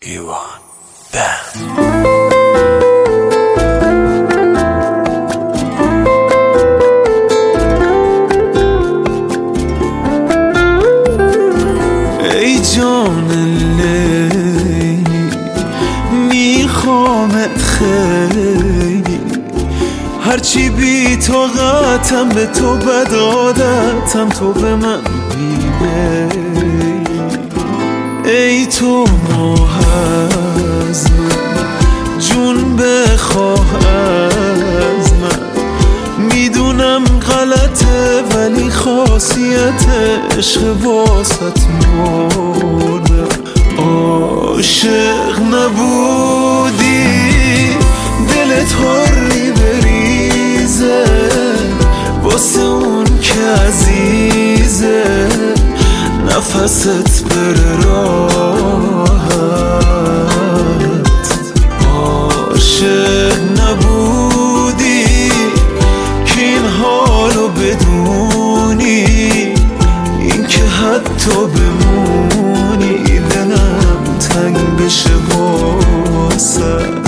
3, 2, 1 ای جان لیلی میخوامت خیلی، هرچی بی طاقتم به تو بد عادتم، تو به من بیمیلی. ای تو ماه از من، جون بخواه از من، میدونم غلطه ولی خاصیت عشق واسط مردم. عاشق نبودی دلت حری بریزه، واسه اون که عزیزه نفست بره راحت. عاشق نبودی که این حالو بدونی، این که حتی بمونی دلم تنگ بشه واسط.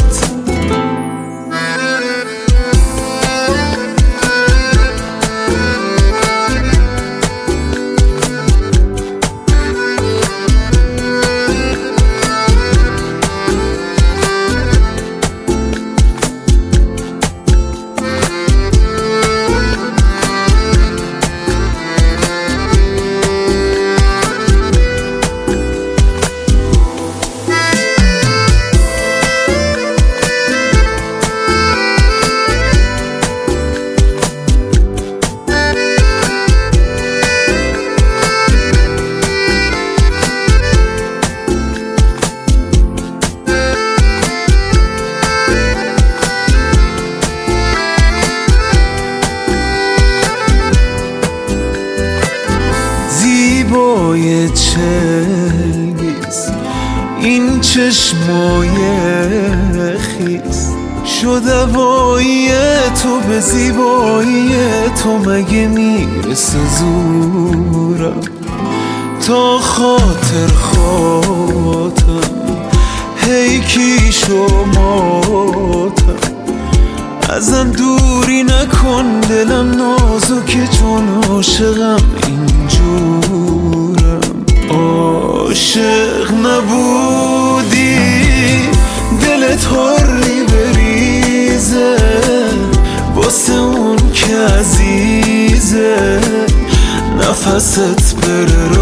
زیبای چلگیز این چشمای خیز، شد هوایی تو به زیبایی تو، مگه میرسه زورم تا خاطر خاطم هی کی شماتم. ازم دوری نکن دلم نازکه چون عاشقم اینجورم. عاشق نبودی دلت حری بریزه، واسه اون که عزیزه نفست بره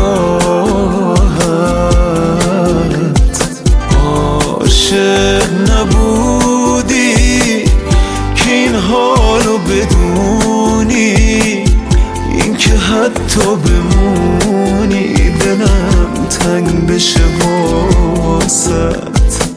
راحت. عاشق نبودی که این حالو بدونی، این که حتی بمونی دلم تنگ بشه واسط.